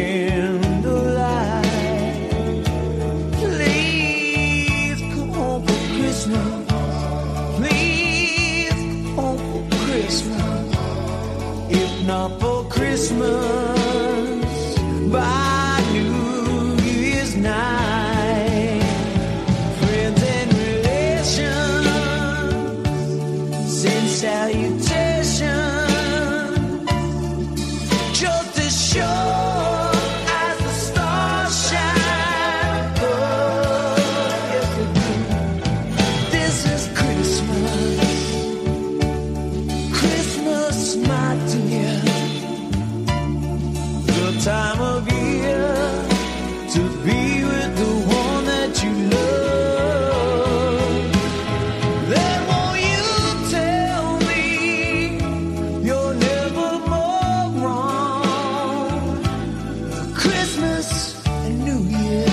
candlelight. Please come home for Christmas. Please come home for Christmas. If not for Christmas, by New Year's night. Friends and relations send salutations. Just as sure as the stars shine above. Yes, they do. This is Christmas. Christmas, my dear. The time of year to be with the one that you love. Then won't you tell me you're never more wrong? Christmas and New Year.